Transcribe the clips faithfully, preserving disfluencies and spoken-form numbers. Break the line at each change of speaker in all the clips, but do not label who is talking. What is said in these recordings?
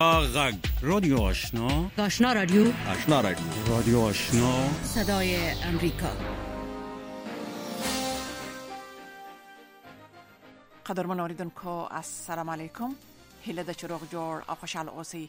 غږ رادیو آشنا
آشنا رادیو
آشنا رادیو رادیو آشنا
صدای امریکا.
قدرمن اوریدونکو السلام علیکم. هیله د چروغ جوړ او خوشاله اوسئ.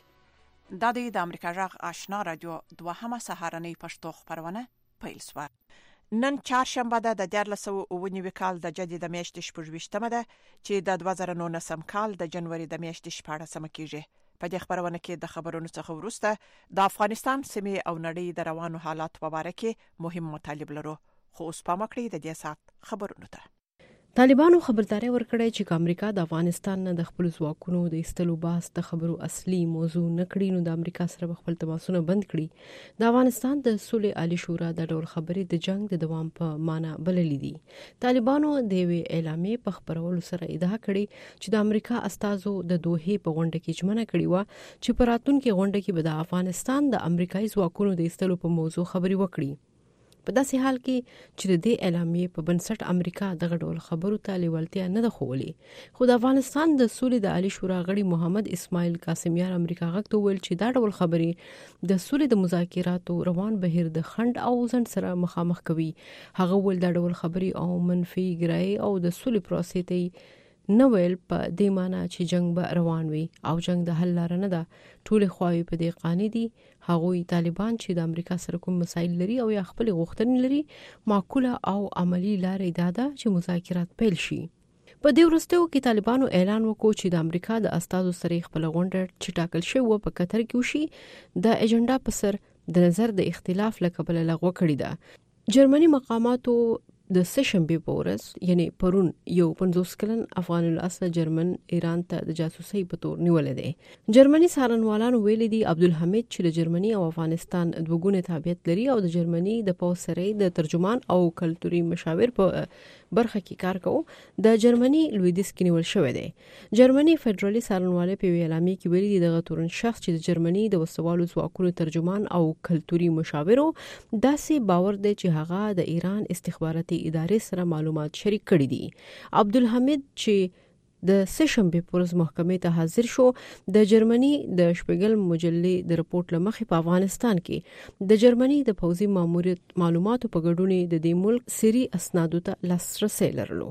د دې د امریکا غږ آشنا رادیو دوهمه سهارنۍ پښتو خبرونه پیل شوه. نن چهارشنبه ده د دیارلس سوه اووه نوي کال د جدي د میاشتې شپږویشتمه ده چې د دوه زره نولسم کال د جنوري د میاشتې شپاړسمه کیږي. په دې خبرونه کې د خبرونو څخه وروسته د افغانستان سیمې او نړۍ د روانو حالات په اړه کې مهم مطالب لرو. خو اوس پام وکړئ د دې سات خبرونو ته.
طالبانو خبرداري ورکړې چې امریکا د افغانستان نه د خپل ځواکونو د ایستلو باس د خبرو اصلي موضوع نه کړي، نو د امریکا سره خپل تماسونه بند کړي. د افغانستان د صلح عالی شورا د ډول خبرې د جنگ د دوام په معنا بللې دي. طالبانو د وی اعلامیې په خبرولو سره ادعا کړې چې د امریکا استازو د دوحې په غونډه کې ژمنه کړې و چې په راتلونکي غونډه کې به د افغانستان د امریکایي ځواکونو د ایستلو په موضوع خبري وکړي. په داسې حال کې چې د دې اعلامیې په بنسټ امریکا دغه ډول خبرو ته لیوالتیا نه ده ښوولې، خو د افغانستان د صلح د عالی شورا غړي محمد اسماعیل قاسمیار امریکا غږ ته وویل چې دا ډول خبرې د صلح د مذاکراتو روان بهیر د خنډ او ځنډ سره مخامخ کوي. هغه وویل دا ډول خبرې او منفي ګرایي او د صلح پروسې ته نو ویل په دې معنی چې جنگ به روان وي او جنگ د حل لار نه ده. ټول خواوې په دې قانې دي. هغوی طالبان چې د امریکا سره کوم مسایل لري او یا خپل غوښتنې لري، معقوله او عملی لارې دا ده چې مذاکرات پیل شي. په دې وروستیو کې طالبانو اعلان وکړ چې د امریکا د استازو سره خپل غونډه چې ټاکل شوی و په قطر کې وشي د ایجنډا په سر د نظر د اختلاف لکبل لغوه کړی ده. جرمني مقاماتو د سشنبه په ورځ یعنی پرون یو پنځوس کلن افغان الاصل جرمن ایران ته د جاسوسۍ په تور نیولې ده. جرمني څارنوالانو ویلي دي عبدالحمید چې د جرمني او افغانستان دوګونه تابعیت لري او د جرمني د پوځ سره د ترجمان او کلتوري مشاور په برخه کې کار کوي. د جرمني لویدیځ کې نیول شوی دی. جرمني فدرالي څارنوالۍ په اعلامیه کې ویلي دي دغه تورن شخص چې د جرمني د وسوالو ځواکونو ترجمان او کلتوري مشاور داسې باور دی چې هغه د ایران استخباراتي ادارې سره معلومات شریک کړي دي. عبدالحمید چې د سشنبه پورز محکمې ته حاضر شو، د جرمني د شپږل مجلې د رپورت لمخې په افغانستان کې د جرمني د پوځي ماموریت معلوماتو په ګډون د دې ملک سری اسنادو ته لاسرسي لرلو.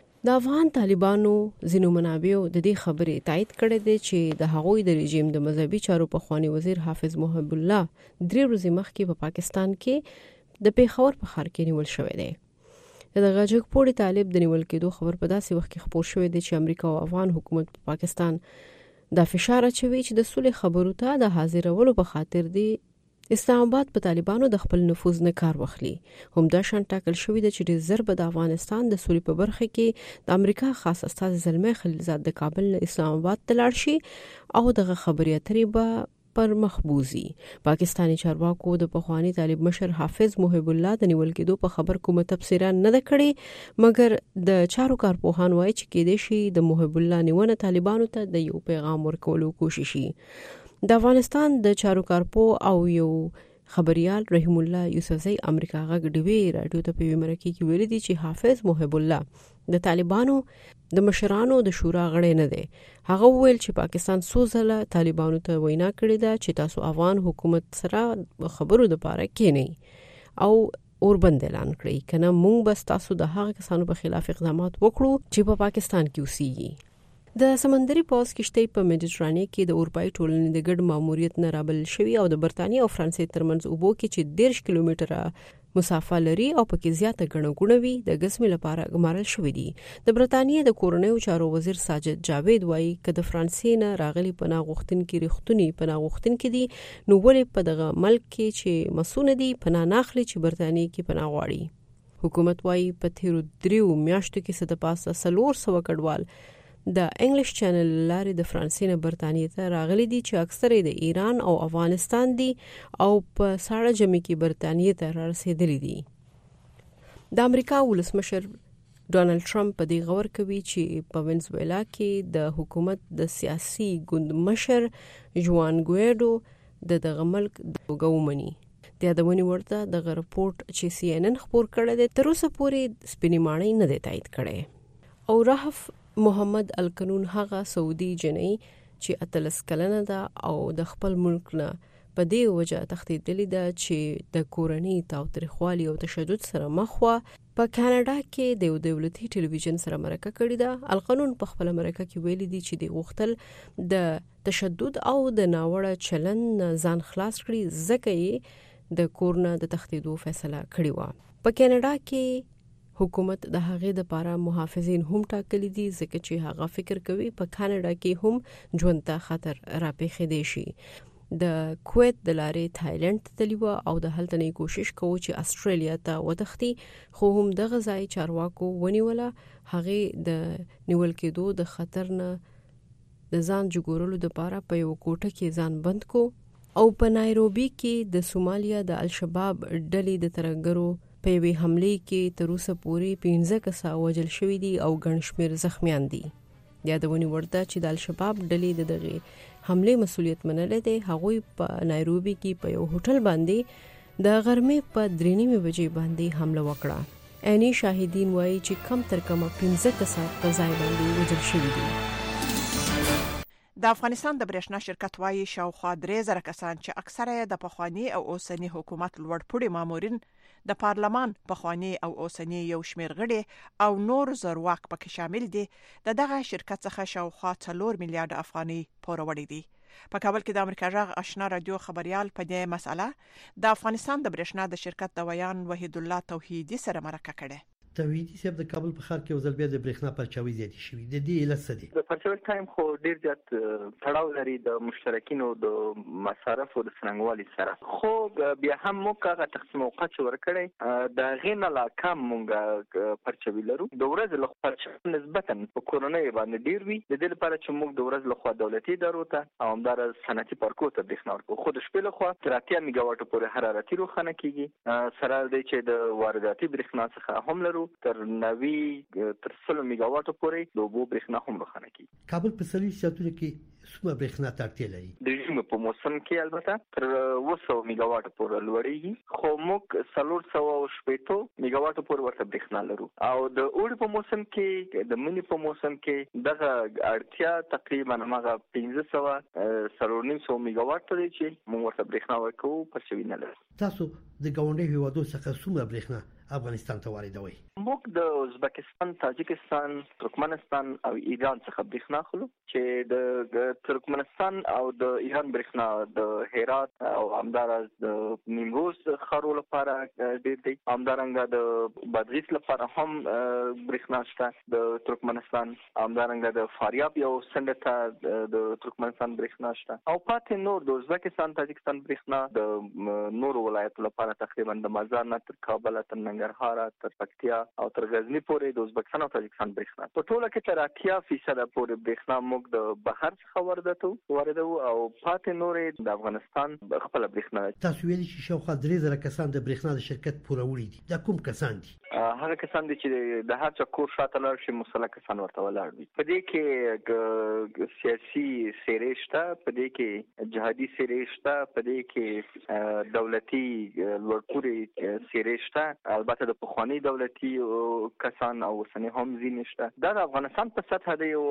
د افغان طالبانو ځینو منابعو د دې خبرې تایید کړې ده چې د هغوی د رژیم د مذهبي چارو په خواني وزیر حافظ محب الله درې ورځې مخکې په پاکستان کې د پیښور په ښار کې نیول شوی دی. د غاجک پوری طالب د نیول کېدو خبر په داسې وخت کې خبر شوی دی چې امریکا او افغان حکومت په پاکستان د فشار اچوي چې د صلح خبرو ته د حاضرولو په خاطر دی اسلام آباد په طالبانو د خپل نفوذ نه کار واخلي. هم دا شان ټاکل شوی دی چې د ضرب د افغانستان د صلح په برخه کې د امریکا خاص استازي زلمي خلیلزاد د کابل له اسلام آباد ته لاړ شي او دغه خبري اترې به پر مخبوزي. پاکستانی چارواکو د پخوانی طالب مشر حافظ محب الله د نیول کېدو په خبر کومه تفسیر نه ده کړې، مګر د چارو کارپوهان وایي چې کېدې شي د محب الله نیونه طالبانو ته د یو پیغام ورکولو کوشش شي. د افغانستان د چارو کارپو او یو خبريال رحیم الله یوسفزئی امریکا غږ ډیوی رادیو ته په مرکه کې ویلي دي چې حافظ محب الله د طالبانو د مشرانو د شورا غړی نه دی. هغه وویل چې پاکستان څو ځله طالبانو ته وینا کړې ده چې تاسو افغان حکومت سره خبرو د پاره کې نه او اوربند اعلان کړی، کنه مونږ بس تاسو د هغه کسانو په خلاف اقدامات وکړو چې په پاکستان کې اوسېږي. د سمندري پوځ کشتۍ په میډیټرانې کې د اروپאי ټولنې د ګډ ماموریت نه رابل شوی او د برتانیې او فرانسې ترمنځ اوبو کې چې دېرش کیلومتره مسافه لري او پکې زیاته ګڼه ګوڼه وي د غزمې لپاره ګمارل شوی دی. د برتانیې د کورنیو چارو وزیر ساجد جاوید وایي چې د فرانسې نه راغلي پناه غوښتونکي رښتونی پناه غوښتونکي دي، نو ولې په دغه ملک کې چې مسونه دي پناه ناخلي چې برتانیې کې پناه غواړي. حکومت وایي په تیرو دریو میاشتو کې څه د پاسه څلور سوه کډوال د انګلیش چینل لارې د فرانسې نه برتانیې ته راغلي دي چې اکثره د ایران او افغانستان دي او په ساړه ژمي کې برتانیې ته رسیدلي دي. د امریکا ولسمشر ډونالد ټرمپ په دې غور کوي چې په وینزویلا کې د حکومت د سیاسي ګوند مشر جوان ګویډو د دغه ملک دغومني. د یادونې ورته دغه رپورت چې سی ان ان خبر کړی دی تر اوسه پورې سپینې ماڼۍ نه دی تایید کړی. او رحف محمد القنون هغه سعودي جنۍ چې اتلس کلنه ده او د خپل ملک نه په دې وجه تښتېدلې ده چې د کورنۍ تاوتریخوالي او تشدد سره مخ وه. په کاناډا کې د دولتي ټلویزیون سره مرکه کړې ده. القانون په خپل مرکه کې ویلي دي چې د غوښتل د تشدد او د ناوړه چلن ځان خلاص کړي ځکه یې د کورنه د تښتېدو فیصله کړې وه. په کاناډا کې حکومت د هغې لپاره محافظین هم ټاکلي دي ځکه چې هغه فکر کوي په کاناډا کې هم ژوند ته خطر راپېښېدی شي. د کویت د لارې تایلند ته تللی وه او د هلته نه کوشش کوو چې استرالیا ته وتښتي، خو هم دغه ځای چارواکو ونیوله. هغې د نیول کېدو د خطر نه د ځان ژغورلو لپاره په یو کوټه کې ځان بند کو او په نایروبي کې د سومالیا د الشباب ډلې د ترهګرو په یوې حملې کې تر اوسه پورې پنځه کسه وژل شوي دي او ګڼ شمېر زخمیان دي. یادونې وړ ده چې د الشباب ډلې د دغې حملې مسؤلیت منلی دی. هغوی په نایروبي کې په یو هوټل باندې د غرمې په درې نیمې بجې باندې حمله وکړه. عیني شاهدین وایي چې کم تر کمه پنځه کسه په ځای باندې وژل شوي دي.
د افغانستان د برېښنا شرکت وایي شاوخوا درې زره کسان چې اکثره د پخوانی او اوسنی حکومت لوړپوړي مامورین، د پارلمان پخوانی او اوسنی یو شمېر غړي او نور زورواک پکې شامل دي، د دغه شرکت څخه شاوخوا څلور میلیارډ افغانۍ پوروړي دي. په کابل کې د امریکا غږ آشنا رادیو خبريال په دې مسأله د افغانستان د برېښنا د شرکت د ویان وحید الله توحیدی سره مرکه کړه.
توحیدی صاحب د کابل په ښار کې یو ځل بیا د برېښنا پرچاوي زیاتې شوي. د دې علت څه دی؟
د پرچاوي ټایم خو ډیر زیات تړاو لري د مشترکینو د مصارفو د څرنګوالي سره، خو بیا هم موږ هغه تقسیم اوقات چې ورکړی د هغې نه لا کم موږ پرچاوي لرو. د ورځې له خوا پرچاوي نسبتا په کورنۍ باندې ډیر وي، د دې لپاره چې موږ د ورځې له خوا دولتي ادارو ته او همدارس صنعتي پارکو ته برېښنا ورکوو، خو د شپې له خوا تر اتیا میګا واټو پورې حرارتي روښانه کېږي. سره دی چې د وارداتي برېښنا څخه هم لرو تر نوي تر سلو میگا واټو پورې د اوبو برېښنا هم روښانه کیږي.
کابل په څلوېښت ساعتونو کې څومره برېښنا ته اړتیا لري؟
د ژمي په موسم کې البته تر اوه سوه میگا واټو پورې لوړېږي، خو موږ څلور سوه شپېته میگا واټو پورې ورته برېښنا لرو. او د اوړي په موسم کې، د مني په موسم کې دغه اړتیا تقریبا هغه پنځه سوه څلور نیم سوه میگا واټ دی چې موږ ورته برېښنا ورکوو، پرچاوي نه لرو.
تاسو د ګاونډي هیوادو څخه څومره برېښنا افغانستان ته واردوي؟
موږ د ازبکستان، تاجکستان، ترکمنستان او ایران څخه برېښنا اخلو، چې د ترکمنستان او د ایران برېښنا د هرات او همدارس د نیمروز ښارو لپاره ډېر دی. همدارنګه د بادغیس لپاره هم برېښنا شته د ترکمنستان، همدارنګه د فاریاب یو څنډه ته د ترکمنستان برېښنا شته، او پاتې نور د ازبکستان، تاجکستان برېښنا د نورو ولایتو لپاره تقریبا د مزار نه تر کابل تر ننګرهار تر پکتیا او تر غزنی پورې د ازبکستان او تاجکستان برېښنا په ټوله کې تر اتیا فیصده پورې برېښنا موږ د بهر څخه واردوو واردوو او پاتې نورې د افغانستان خپل برېښنا.
تاسو ویلي چې شاوخوا درې زره کسان د برېښنا د شرکت پوروړي دي. دا کوم کسان دي؟
هغه کسان دي چې د هر چا کور شاته لاړ شي مسلح کسان ورته ولاړ وي. په دې کې سیاسي سیرې شته، په دې کې جهادي سیرې شته، په دې کې دولتي لوړپوړي سیرې شته، البته د پخوانی دولتي کسان او اوسنی هم ځینې شته. دا د افغانستان په سطح د یو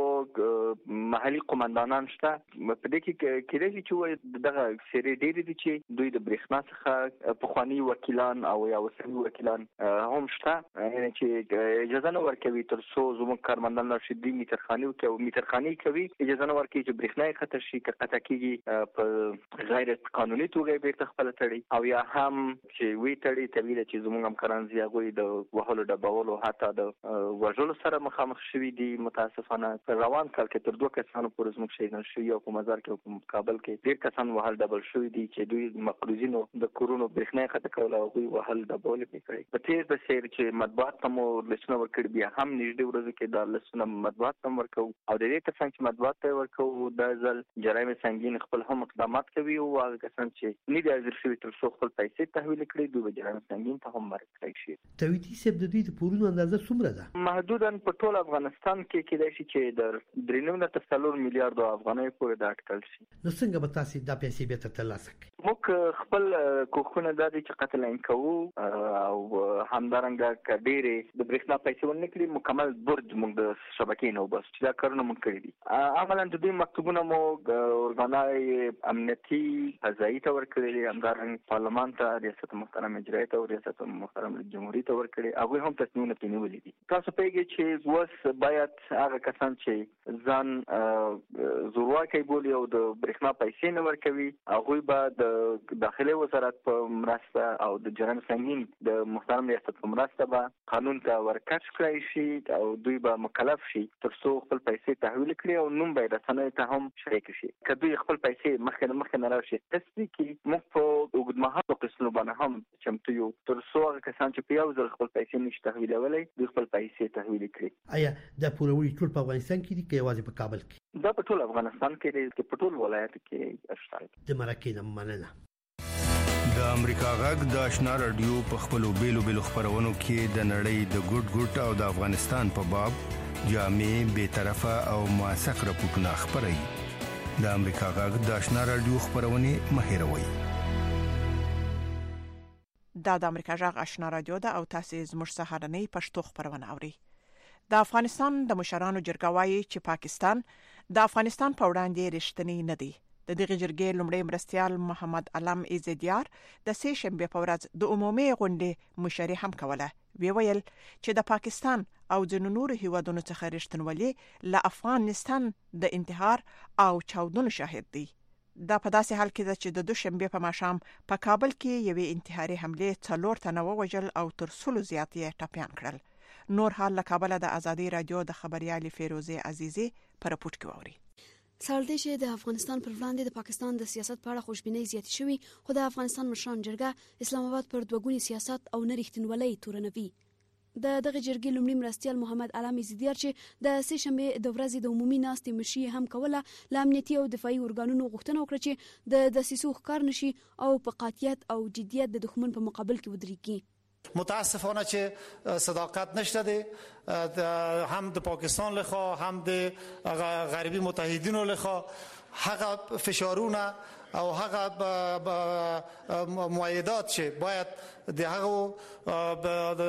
محلي قومندانان شته. په دې کې کېدای شي چې دغه سیرې ډېرې دي چې دوی د برېښنا څخه پخوانی وکیلان او یا اوسني وکیلان هم شته، یعنی چې اجازه نه ورکوي تر څو زموږ کارمندان راشي دوی میترخاني کوي میترخاني کوي اجازه نه ورکوي چې برېښنا یې خطر شي، که قطع کېږي په غیر قانوني توګه بیرته خپله تړي، او یا هم چې وی تړي طبیعي ده چې زموږ همکاران زی هغوی د وهلو ډبولو حتی د وژلو سره مخامخ شوي دي. متاسفانه په روان کال کې تر دوه کسانو پورې زموږ شهیدان شوي او په مزار کې او په کابل کې ډېر کسان وهل ډبل شوي دي چې دوی مقروضینو د کورونو برېښنا یې قطع کول او هغوی وهل ډبول یې پرې کړی. په تېر په څېر چې مطبوعات ته مو لسټونه ورکړي، بیا هم نږدې ورځو کې دا لسټونه مطبوعات ته ورکوو، او د دې کسان چې مطبوعات ته ورکوو دا ځل جرایم سنګین خپل هم اقدامات کوي، او هغه کسان چې نه دي حاضر شوي تر څو خپل پیسې تحویل کړي دوی به جرایم سنګین ته هم ورکړی شي.
توحیدي صاحب د دوی د پورونو اندازه څومره ده؟
محدودا په ټول افغانستان کې کېدای شي چې د درې نیم نه تر څلور میلیارډو افغانیو پورې دا اټکل شي.
نو څنګه به تاسو دا پیسې بیرته ترلاسه کړئ؟
موږ خپل کوښښونه د دې چې قتل عین کوو او همدارنګه کډېرې د برېښنا پیسې ورنکړي مکمل برج موږ د شبکې نه وبس چې دا کارونه موږ کړی دي. عملاً د دوی مکتوبونه مو اورګانای امنیتي فضایي ته ورکړي دي، همدارنګه پارلمان ته، ریاست محترم اجرایي ته او ریاست محترم جمهوریت ته ورکړي. هغوی هم تصمیمونه پرې نیولي دي. تاسو پوهېږئ چې اوس باید هغه کسان چې ځان زورواکي بولي او د برېښنا پیسې نه ورکوي هغوی به د داخلي وزارت په مرسته او د جرم سنگین د محترم ریاست په مرسته به قانون ته ورکش کړی شي او دوی به مکلف شي تر څو خپل پیسې تحویل کړي او نوم به رسنیو ته هم شریک شي. که دوی خپل پیسې مخکې مخکې نه راشي تصدیق کړي موږ په اوږدمهالو قسطونو باندې هم چمتو یو تر څو هغه کسان چې په یو ځل خپل پیسې نشي تحویلولی دوی خپل پیسې تحویل کړي.
آیا د پوروړي ټول په افغانستان کې دي که یوازې په کابل کې؟
دا په ټول افغانستان کې دی، چې په ټول ولایت کې شته.
د مرکې نه مننه.
د امریکا غږ د آشنا رادیو په خپلو بیلو بیلو خبرونو کې د نړۍ د ګډ ګډ او د افغانستان په باب جامع بې طرفه او موثق راپورټونه خپروي. د امریکا غږ د آشنا رادیو خبرونه مه هېروئ.
دا د امریکا غږ آشنا رادیو ده او تاسو زموږ سهارنۍ پښتو خبرونه اورئ. د افغانستان د مشرانو جرګه وايي چې پاکستان د افغانستان په وړاندې رښتینی نه دی. د دغه جرګې لومړی مرستیال محمد علم ایزدیار د سه شنبه په ورځ د عمومي غونډې مشري هم کوله. وی ویل چې د پاکستان او د نورو هیوادونو څخه رښتینولي له افغانستان د انتحار او چاودنو شاهد دی. دا په داسې حال کې ده چې د دوشنبه په ماښام په کابل کې یوې انتحاري حمله څلور تنه ووژل او تر سلو زیات یې ټپیان کړل. نور حال له کابل د ازادي رادیو د خبريالي فیروزه عزیزی پر راپورټ کوي.
سالده چې د افغانستان پر وړاندې د پاکستان د سیاست په اړه خوشبینۍ زیات شوي خو د افغانستان مشران جرګه اسلام آباد پر دوګونی سیاست او نه رښتینولۍ تورنوي. د دغه جرګې لومړي مرستیال محمد علم ایزدیار چې د سه شنبه د ورځې د عمومي ناستې مشري هم کوله ل امنیتي او دفاعي ارګانونو غوښتنه وکړه چې د دسیسو ښکار نشي او په قاطعیت او جدیت د دښمن په مقابل کې ودرېږي.
متاسفانه چې صداقت نشته دی هم د پاکستان لخوا هم د غربي متحدینو لخوا هغه فشارونه او هغه معاهدات چې باید د هغه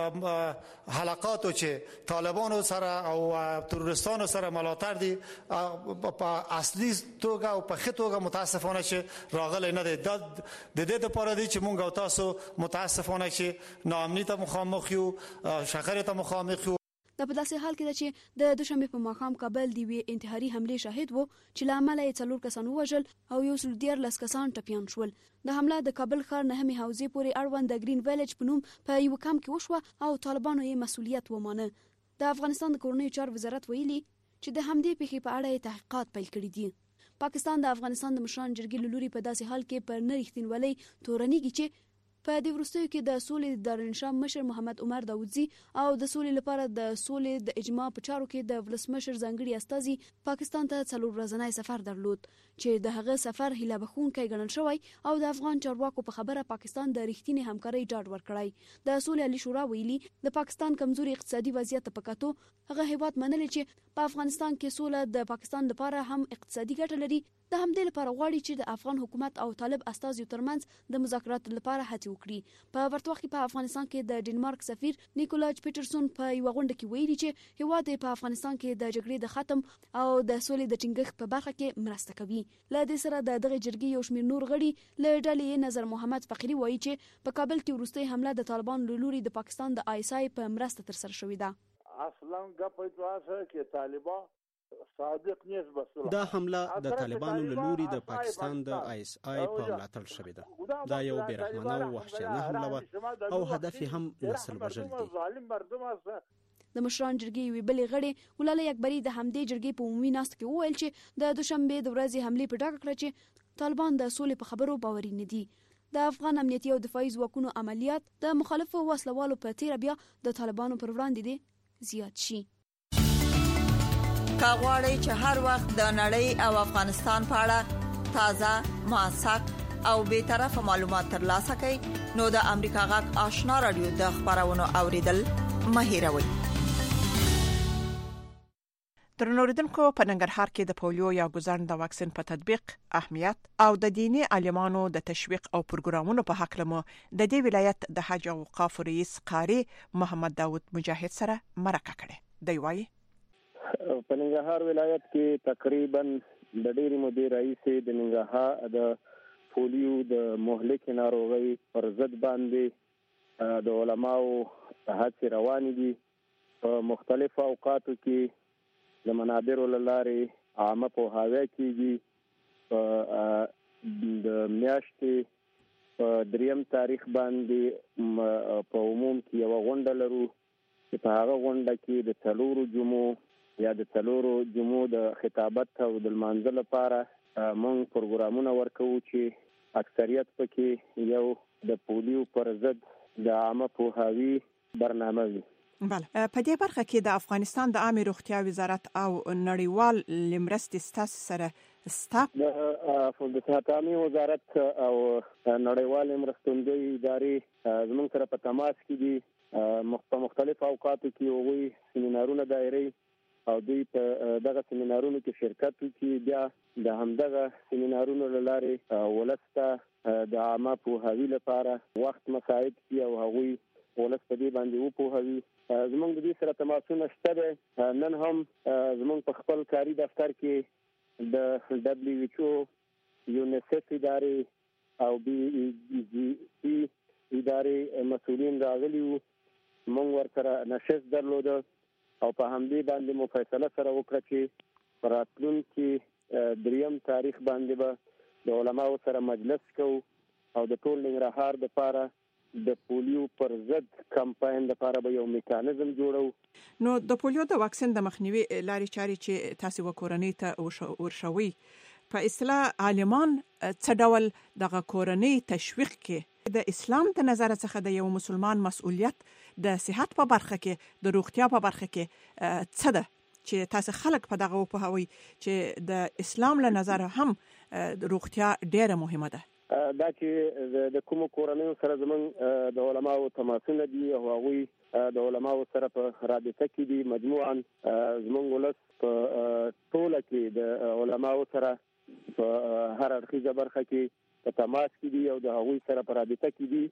حلقاتو چې طالبانو سره او تروریستانو سره ملاتړ دي په اصلي توګه او په ښه توګه متاسفانه چې راغلی نه دی. د دې لپاره دی چې موږ او تاسو متاسفانه چې ناامني ته مخامخ یو، شخړې ته مخامخ یو.
دا په داسې حال کې ده چې د دوشنبه په ماښام کابل د یوې انتحاري حملې شاهد وو چې له امله یې څلور کسان ووژل او یو سل دیارلس کسان ټپیان شول. د حمله د کابل ښار نهمې حوزې پورې اړوند د ګرین ویلج په نوم په یو کمپ کې وشوه او طالبانو یې مسؤلیت ومانه. د افغانستان د کورنیو چارو وزارت ویلي چې د همدې پیښې په اړه تحقیقات پیل کړي دي. پاکستان د افغانستان د مشران جرګې له لوري په داسې حال کې پر نه رښتینولۍ تورنېږي چې په دې وروستیو کې د سولې د دارالانشا مشر محمد عمر داودزي او د سولې لپاره د سولې د اجماع په چارو کې د ولسمشر ځانګړي استازي پاکستان ته څلور ورځنی سفر درلود چې د هغه سفر هیله بخښونکی ګڼل شوی او د افغان چارواکو په خبره پاکستان د رښتینې همکارۍ ډاډ ورکړی. د سولې عالی شورا ویلي د پاکستان کمزوري اقتصادي وضعیت په کتو هغه هیواد منلي چې په افغانستان کې سوله د پاکستان لپاره هم اقتصادي ګټه لري. د همدې لپاره غواړي چې د افغان حکومت او طالب استازو ترمنځ د مذاکراتو لپاره هڅې وکړي. په ورته وخت کې په افغانستان کې د ډنمارک سفیر نیکولاج پیټرسون په یو غونډه کې ویلي چې هیواد په افغانستان کې د جګړې د ختم او د سولې د ټینګښت په برخه کې مرسته کوي. له دې سره د دغه جرګې یو شمېر نور غړي له ډلې نظر محمد فقیری وایي چې په کابل کې وروستۍ حمله د طالبانو له لوري د پاکستان د آی اس آی په مرسته ترسره شوې ده.
اصلا ګپې تواسه کې طالبان صادق نیت بسره
دا حمله د طالبانو له لوري د پاکستان د آی اس آی په ملاتړ شوې ده. دا یو بیرحمانه او وحشیانه حمله وه او هدف یې هم نسل وژل دي.
د مشران جرګې یوې بلې غړې ولاله اکبري د همدې جرګې په عمومي ناست کې وویل چې د دوشنبه د ورځې حملې په ډاګه کړه چې طالبان د سولې په خبرو باوري نه دي. د افغان امنیتي او دفاعي ځواکونو عملیات د مخالفو وسلوالو په تیر بیا د طالبانو پر وړاندې دي زیات شي.
کاغوري چې هر وخت د نړۍ او افغانستان په اړه تازه موثق او به طرفه معلومات ترلاسه کړئ نو د امریکا غږ آشنا رادیو د خبرونو اوریدل مه هیروئ.
ترنوردونکو په ننګرهار کې د پولیو یا ګوزن د واکسین په تطبیق اهمیت او د دینی عالمانو د تشویق او پروګرامونو په حق لمو د دې ولایت د حج او اوقاف رئیس قاری محمد داوود مجاهد سره مرکه کړې دی. وایي
په ننګرهار ولایت کې تقریبا د ډېری مودې راهیسې د ننګرهار د پولیو د مهلک ناروغي پر ضد باندې د علماو هڅې روانې دي. په مختلفو اوقاتو کې د منابرو له لارې عامه پوهاوی کېږي. د میاشتې په دریم تاریخ باندې په عموم کې یوه غونډه لرو چې په هغه غونډه کې د څلورو جمعو یا د څلورو جمعو د خطابت او د لمانځه لپاره موږ پروګرامونه ورکوو چې اکثریت پکې یو د پولیو پر ضد د عامه پوهاوی برنامه وي.
بله، په دې برخه کې د افغانستان د عامه روغتیا وزارت او نړیوال لمرستې ستاسو سره ستاپ
د صحت عامه وزارت او نړیوال مرستندوی ادارې زموږ سره په تماس کې دي. په مختلف اوقاتو کې هغوی سیمینارونه دایري او دوی په دغه سیمینارونو کې شرکت کوي. بیا د همدغه سیمینارونو له لارې ولس ته د عامه پوهاوی لپاره وخت مساعد کړي او هغوی ولس په دې باندې وپوهوي. زموږ د دې سره تماسونه شته دي. نن هم زموږ په خپل کاري دفتر کې د دبليو ایچ او، یونیسف ادارې او بي جي سي ادارې مسؤلین راغلي وو. موږ ورسره نشست درلوده او په همدې باندې مو فیصله سره وکړه چې په راتلونکي دریم تاریخ باندې به د علماو سره مجلس کوو او د ټول ننګرهار دپاره د پولیو پر ضد کمپاین لپاره به یو میکانیزم جوړو.
نو د پولیو د واکسین د مخنیوي لارې چارې چې تاسو وکورنۍ ته ورشوي په اصطلاح عالمان څه ډول دغه کورنۍ تشویق کې د اسلام د نظر څخه د یو مسلمان مسؤلیت د صحت په برخه کې د روغتیا په برخه کې څه ده چې تاسو خلک په دغه وپوهوي چې د اسلام له نظر هم د روغتیا ډیره مهمه ده.
دا چې د کومو کورنیو سره زموږ د علماو تماسونه دي او هغوی د علماو سره په رابطه کې دي. مجموعا زموږ ولس په ټوله کې د علماو سره په هر اړخیزه برخه کې په تماس کې دي او د هغوی سره په رابطه کې دي.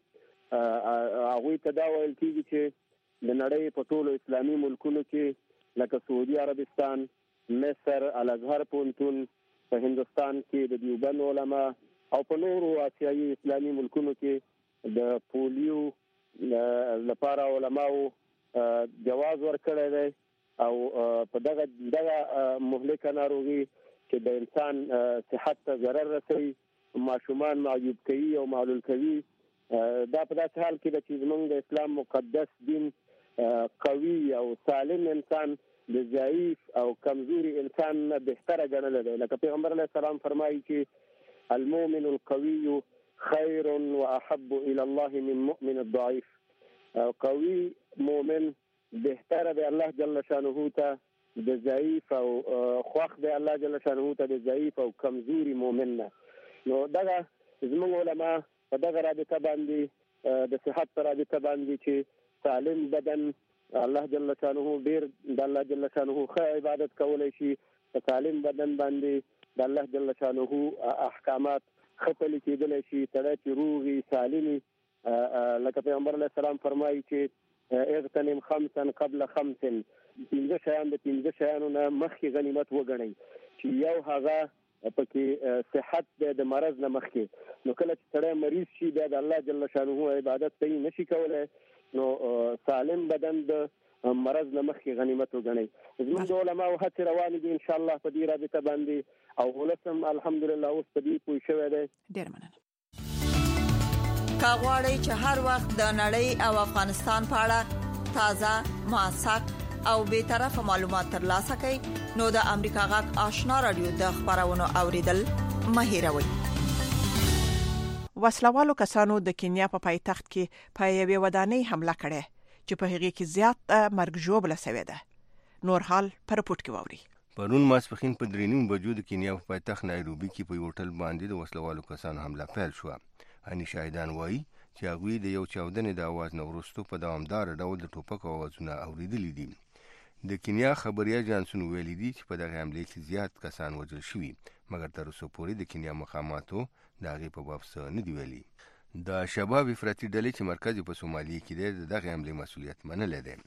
هغوی ته دا ویل کېږي چې د نړۍ په ټولو اسلامي ملکونو کې لکه سعودي عربستان، مصر، الازهر پوهنتون، په هندوستان کې د دیوبند علما او په نورو آسیایي اسلامي ملکونو کې د پولیو لپاره علماو جواز ورکړی دی او په دغه دغه مهلکه ناروغي چې د انسان صحت ته ضرر رسوي، ماشومان معیوب کوي او معلول کوي، دا په داسې حال کې ده چې زموږ د اسلام مقدس دین قوي او سالم انسان د ضعیف او کمزوري انسان نه بهتره ګڼلی دی. لکه پیغمبر علیه السلام فرمایي چې المؤمن القوي خير واحب الى الله من مؤمن الضعيف. قوي مؤمن بهتر دی الله جل شانه ته د ضعیف او خوخ دی الله جل شانه ته د ضعیف او کمزوري مؤمن نه. نو دغه زموږ علما په دغه رابطه باندې د صحت په رابطه باندې چې سالم بدن الله جل شانه ډیر د الله جل شانه ښه عبادت کولی شي، په سالم بدن باندې د الله جل شانه احکامات خپل کېدلی شي. سړی چې روغي سالمي لکه پیغمبر علیه السلام فرمایي چې اغتنم خمسا قبل خمس، پنځه شیان د پنځه شیانو نه مخکې غنیمت وګڼئ چې یو هغه پکې صحت دی د مرض نه مخکې. نو کله چې سړی مریض شي بیا د الله جل شانه عبادت صحیح نشي کولی، نو سالم بدن د مرض نه مخکې غنیمت وګڼئ. زموږ د علماو هڅې روانې دي انشاءالله په دې رابطه باندې او ولس هم الحمدلله اوس په دې پوه شوی دی.
ډېر مننه.
که غواړئ چې هر وخت د نړۍ او افغانستان په اړه تازه، موثق او بیطرفه معلومات ترلاسه کړئ نو د امریکا غږ آشنا رادیو د خبرونو اوریدل مه هېروئ.
وسلوالو کسانو د کینیا په پایتخت کې په یوې ودانۍ حمله کړې چې په هغې کې زیات مرګ ژوبله شوې ده. نور حال پر رپورټ کې واورئ.
پرون ماسپښین په درې نیمو بجو د کینیا په پایتخت نایروبي کې په یو هوټل باندې د وسلوالو کسانو حمله پیل شوه. هني شاهدان وایي چې هغوی د یو چاودنې د اواز نه وروسته په دوامداره ډول د ټوپک اوازونه اورېدلي دي. د کینیا خبریا جانسون ویلي دي چې په دغه حمله کې زیات کسان وژل شوي، مګر تر اوسه پورې د کینیا مقاماتو د هغې په باب څه نه دي ویلي. د شباب افراطي ډلې چې مرکز په سومالي کې دی د دغه حملې مسؤلیت منلی دی.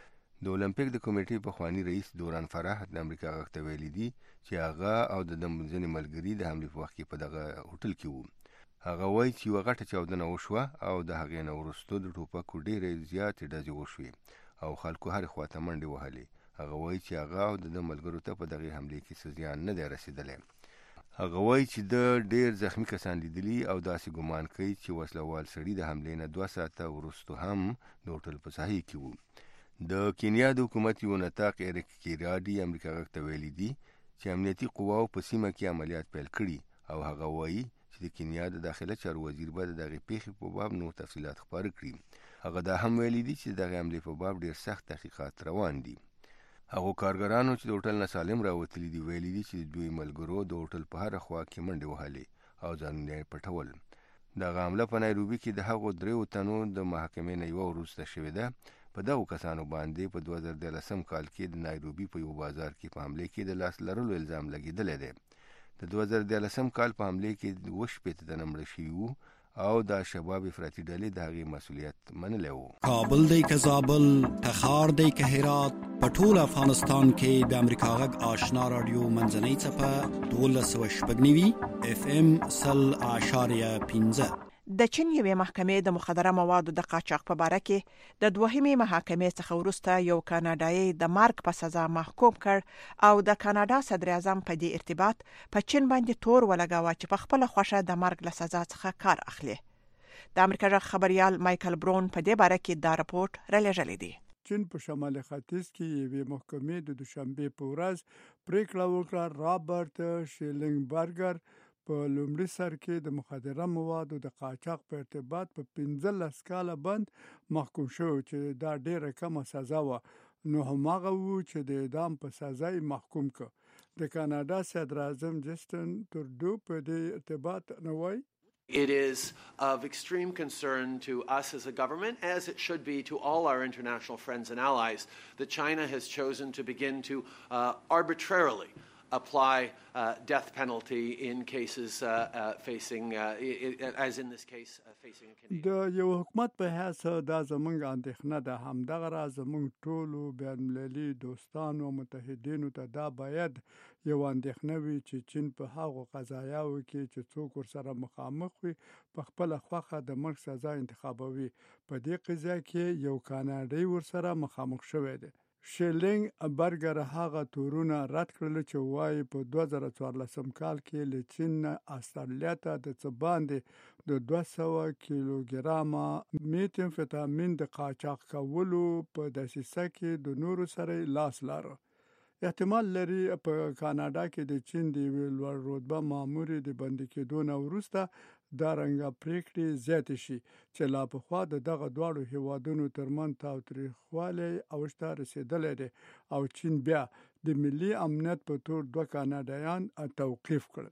د اولمپیک د کمیټې پخواني رئیس دوران فرح د امریکا غږ ته ویلي دي چې هغه او د ده ځینې ملګري د حملې په وخت کې په دغه هوټل کې وو. هغه وایي چې یوه غټه چاودنه وشوه او د هغې نه وروسته د ټوپکو ډېرې زیاتې ډزې وشوې او خلکو هرې خوا ته منډې وهلې. هغه وایي چې هغه او د ده ملګرو ته په دغې حملې کې څه زیان نه دی رسېدلی. هغه وایي چې د ډېر زخمی کسان لیدلي او داسې ګمان کوي چې وسله وال سړي د حملې نه دوه ساعته وروسته هم د هوټل په ساحې کې وو. د کینیا د حکومت یو نطاق ایریک کیراډي امریکا غږ ته ویلي دي چې امنیتي قواو په سیمه کې عملیات پیل کړي او هغه وایي چې د کینیا د داخله چارو وزیر به د دغې پیښې په باب نور تفصیلات خپاره کړي. هغه دا هم ویلي دي چې د دغې حملې په باب ډېر سخت تحقیقات روان دي. هغو کارګرانو چې د هوټل نه سالم راوتلي دي ویلي دي چې د دوی ملګرو د هوټل په هره خوا کې منډې وهلې او ځانونه یې پټول. دغه حمله په نایروبي کې د هغو دریو تنو د محاکمې نه یوه وروسته شوې ده. په دغو کسانو باندې په دوه زره دیارلسم کال کې د نایروبي په یو بازار کې په حملې کې د لاس لرلو الزام لګېدلی دی. د دوه زره دیارلسم کال په حملې کې اووه شپېته تنه مړه شوي وو او د شباب افراطي ډلې د هغې مسؤلیت منلی و.
کابل دی که زابل، تخار دی که هرات، په ټول افغانستان کې د امریکا غږ آشنا رادیو منځنۍ څپه دولس سوه شپږ نوي اف ام سل اعشاریه پنځه.
د چین یوې محکمې د مخدره موادو د قاچاق په باره کې د دوهمې محاکمې څخه وروسته یو کاناډایي د مرګ په سزا محکوم کړ او د کاناډا صدر اعظم په دې ارتباط په چین باندې تور ولګاوه چې په خپله خوښه د مرګ له سزا څخه کار اخلي. د امریکا غږ خبریال مایکل برون په دې باره کې دا رپورټ رالیږلی دی.
چین په شمال ختیځ کې یوې محکمې د دوشنبې په ورځ پریکړه وکړه رابرټ شیلینګبرګر په لومړي سر کې د مخدره موادو د قاچاق په ارتباط په پنځلس کاله بند محکوم شو چې دا ډیره کمه سزا وه، نو هماغه وو چې د اعدام په سزا یې محکوم کړ. د کاناډا صدر اعظم جسټن ترودو په دې ارتباط نه وایي
It is of extreme concern to us as a government, as it should be to all our international friends and allies, that China has chosen to begin to uh, arbitrarily apply uh, death penalty in cases uh, uh, facing, uh, as in this case, uh, facing a Canadian.
د یو حکومت په حیث دا زمونږ اندېښنه ده، همدغه راز زمونږ ټولو بین‌المللي دوستانو او متحدینو ته دا باید یو اندېښنه وي چې چین په هغو قضایاو کې چې څوک ورسره مخامخ وي په خپله خوښه د مرګ سزا انتخابوي. په دې قضیه کې یو کاناډایي ورسره مخامخ شوی دی. شیلینګ برګر هغه تورونه رد کړل چې وایي په دوه زره څوارلسم کال کې له چین نه استرالیا ته د څه باندې د دوه سوه کیلوګرامه میتامفیتامین د قاچاق کولو په دسیسه کې د نورو سره لاس لاره. احتمال لري په کاناډا کې د چین د یوې لوړ رتبه مامورې د بندي کېدو نه وروسته دا رنګه پریکړې زیاتې شي چې لا پخوا د دغه دواړو هیوادونو ترمنځ تاوتریخوالی اوج ته رسېدلی دی او چین بیا د ملي امنیت په تور دوه کاناډایان توقیف کړل.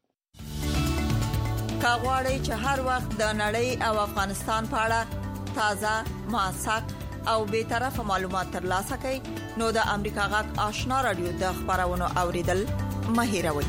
که غواړئ چې هر وخت د نړۍ او افغانستان په اړه تازه، موثق او بی‌طرفه معلومات ترلاسه کړئ نو د امریکا غږ آشنا رادیو د خبرونو اوریدل مه هېروئ.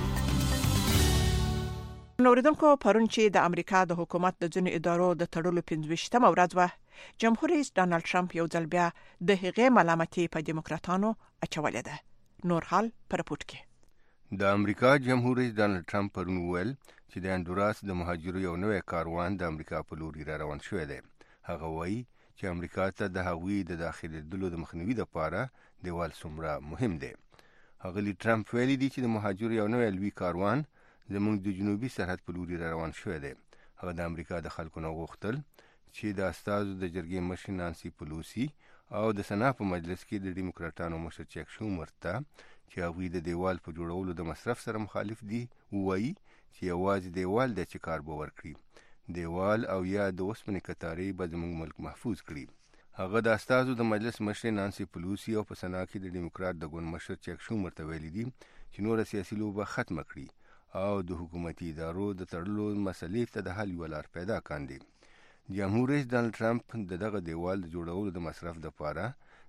نوریدونکو، پرون چې د امریکا د حکومت د ځینو ادارو د تړلو پنځویشتمه ورځ وه، جمهور رئیس ډانلډ ټرمپ یو ځل بیا د هغې ملامتي په دیموکراتانو اچولې ده. نور حال په رپورټ کې.
د امریکا جمهور رئیس ډانلډ ټرمپ پرون وویل چې د هندوراس د مهاجرو یو نوی کاروان د امریکا په لوري را روان شوی دی. هغه وایي چې امریکا ته د هغوی د داخلېدلو د مخنیوي لپاره دیوال څومره مهم دی. ښاغلي ټرمپ ویلي دي چې د مهاجرو یو نوی لوی کاروان زموږ د جنوبي سرحد په لوري را روان شوی دی. هغه د امریکا د خلکو نه غوښتل چې د استازو د جرګې مشر نانسي پلوسی او د سنا په مجلس کې د ډیموکراټانو مشر چک شومر ته چې هغوی د دیوال په جوړولو د مصرف سره مخالف دي ووایي چې یوازې دیوال دی چې کار به ورکړي. دیوال او یا د اوسپنې کتارې به زموږ ملک محفوظ کړي. هغه د استازو د مجلس مشر نانسي پلوسی او په سنا کې د ډیموکرات د ګوند مشر چک شومر ته ویلي دي چې نوره سیاسي لوبه ختمه کړي او د حکومتي ادارو د تړلو مسلې ته د حل یوه لار پیدا کاندي. جمهور رئیس ډانلډ ټرمپ د دغه دیوال د جوړولو د مصرف دپاره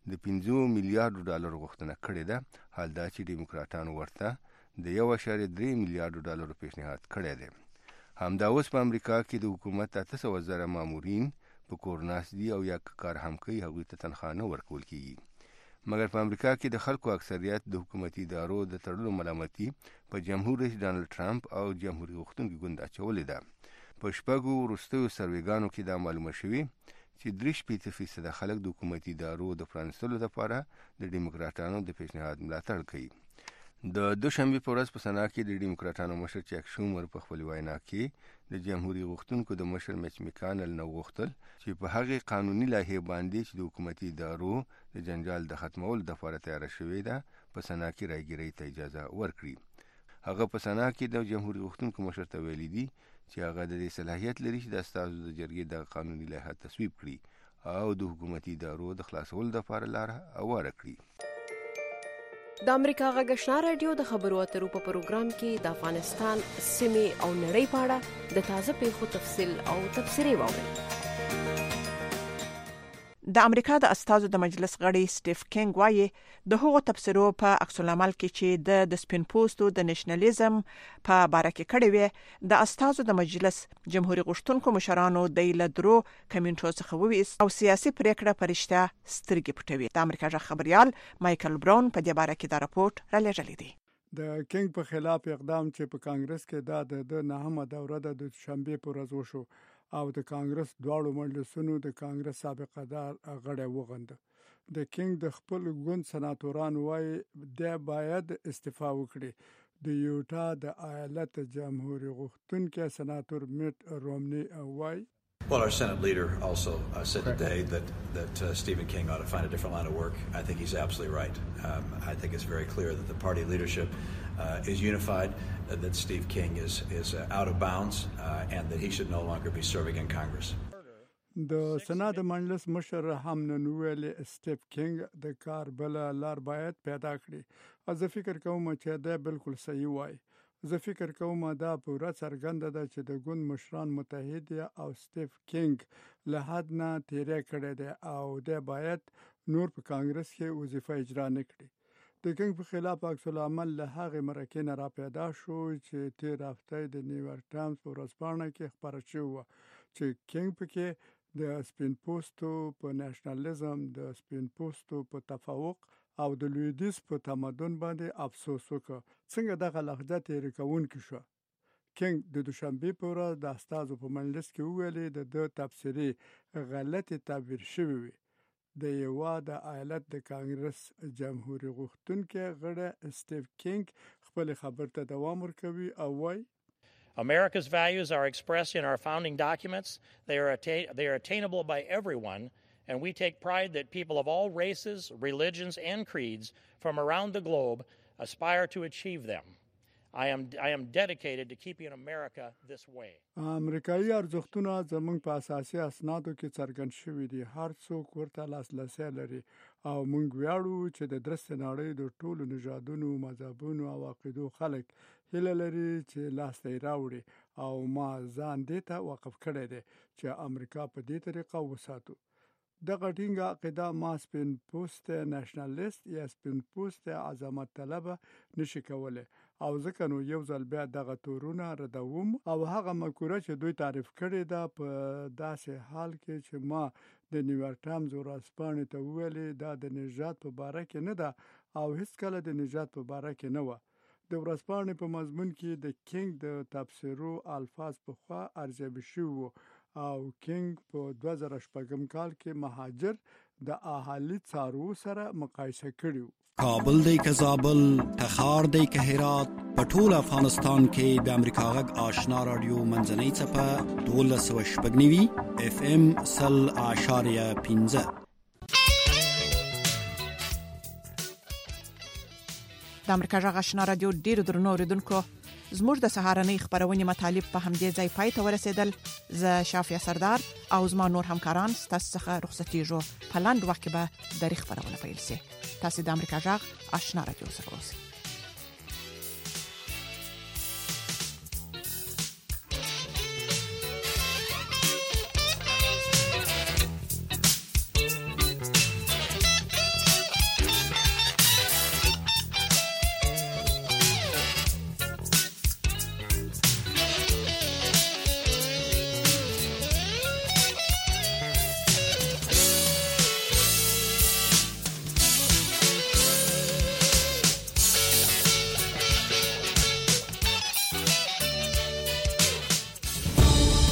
د پنځه میلیارډ ډالر غوښتنه کړې ده. حال دا چې ډیموکراټانو ورته د یو اشاریه درې میلیارډ ډالر پیشنهاد کړی دی. همدا اوس په امریکا کې د حکومت اته سوه زره مامورین په کور ناست دي او یا کار هم کوي هغوی ته تنخواه نه ورکول کیږي. مګر په امریکا کې د خلکو اکثریت د حکومتي ادارو د تړلو ملامتي په جمهور رئیس ډانلډ ټرمپ او جمهوریت غوښتونکي ګوند اچولې ده. په شپږو وروستیو سروېګانو کې دا معلومه شوې چې درې شپېته فیصده خلک د حکومتي ادارو د پرانیستلو لپاره د ډیموکراټانو د پیشنهاد ملاتړ کوي. د دوشنبه په ورځ په سنا کې د ډیموکراټانو مشر چک شومر په خپل وینا کې د جمهوریت غوښتونکو د مشر میچ میکانل نو غوښتل چې په هغه قانوني لایحه باندې چې د حکومتي ادارو د جنجال د ختمولو لپاره تیار شوې ده په سنا کې راګیرۍ ته اجازه ورکړي. هغه په سنا کې د جمهوریت غوښتونکو مشر ته ویلي دي چې هغه د دې صلاحیت لري چې د استازو د جرګې د قانوني لایحه تصویب کړي او د حکومتي ادارو د خلاصولو لپاره لار هواره کړي.
د امریکا غږ آشنا رادیو د خبرو اترو په پروګرام کې د افغانستان سیمې او نړۍ په اړه د تازه پیښو تفصیل او تبصرې واورئ.
د امریکا د استازو د مجلس غړي سټیف کینګ وایي د هغو تبصرو په عکس العمل کې چې د د سپین پوستو د نېشنلیزم په باره کې کړي وي د استازو د مجلس جمهوریت غوښتونکو مشرانو د لدرو کمیونټو څخه وویست او سیاسي پریکړه پرشته سترګې پټوي. د امریکا ژغ خبريال مایکل براون په دې باره کې دا راپورټ را لېږلی دی.
د کینګ په خلاف اقدام چې په کانګرس کې دا د نهمه دوره د شنبه پر ورځ وشو او د کانګرس دواړو مجلسونو د کانګرس سابقه دار غړي وغند. د کینګ د خپل ګوند سناتوران وایي د باید استعفا وکړي. د یوټا د ایالت جمهوریت غوښتونکي سناتور میټ رومني وایي
Well, our Senate leader also uh, said today that that uh, Stephen King ought to find a different line of work. I think he's absolutely right. Um, I think it's very clear that the party leadership uh, is unified, uh, that Steve King is is uh, out of bounds, uh, and that he should no longer be serving in Congress.
د سناد مجلس مشر هم نن ویل سټیف کینګ د کار بل لار باید پیدا کړي. زه فکر کوم چې دا بالکل صحیح وای. زه فکر کوم دا پوره څرګنده ده چې د ګوند مشران متحد او سټیف کینګ له حد نه تیرې کړې ده او دا باید نور په کانګرس کې وظیفه اجرا نه کړي. د کینګ په خلاف عکس العمل له هغه مرکې نه را پیدا شو چې تیر هفته د نیویارک ټایمز په ورځپاڼه کې خبره شوه چې کینګ پکې د سپین پوستو په نېشنلیزم، د سپین پوستو په تفوق او د لویدیز په تمدن باندې افسوس وکړ. څنګه دغه لهجه تیرې کوونکې شو. کینګ د دوشنبه په ورځ د استازو په مجلس کې وویل د د تبصرې غلطي تعبیر شوی وي. د یو د ایالت د کانګرس جمهوریت غوښتونکي غړي سټیف کینګ خپل خبر ته دوام ورکوي او وایي
America's values are expressed in our founding documents. They are atta- they are attainable by everyone, and we take pride that people of all races, religions, and creeds from around the globe aspire to achieve them. I am I am dedicated to keeping America this way.
امریکایي ارزښتونه زموږ په اساسي اسنادو کې څرګند شوي دي. هر څوک ورته لاسرسی لري او موږ ویاړو چې د درست نړۍ د ټولو نژادونو، مذهبونو او عقیدو خلک هیله لري چې لاس ته راوړي او ما ځان دې ته وقف کړی دی چې امریکا په دې طریقه وساتو. دغه ټینګه عقیده ما سپین پوست نېشنلیست یا سپین پوست عظمت طلب نشي کولای او ځکه نو یو ځل بیا دغه تورونه ردوم او هغه مفکوره چې دوی تعریف کړې ده په داسې حال کې چې ما د نیویارک ټایمز ورځپاڼې ته ویلي دا د نژاد په باره کې نه ده او هیڅ کله د نژاد په باره کې نه و. د ورځپاڼې په مضمون کې د کینګ د تبصرو الفاظ په خوا ارزیابي شوي او کینګ په دوه زره شپږم کال کې مهاجر د اهالي څارو سره مقایسه کړي.
کابل دی که زابل، تخار دی که هرات، په ټول افغانستان کې د امریکا غږ آشنا رادیو منځنۍ څپه دولس سوه شپږ نوي اف ام سل اعشاریه پنځه.
د امریکا غږ آشنا رادیو ډیرو درنو اوریدونکو، زموږ د سهارنۍ خبرونې مطالب په همدې ځای پای ته ورسېدل. زه شافیا سردار او زما نور همکاران ستاسو څخه رخصتېږو. په لاندې وخت کې به درې خبرونه پیل شي. تاسو د امریکا غږ آشنا رادیو سره اوسئ.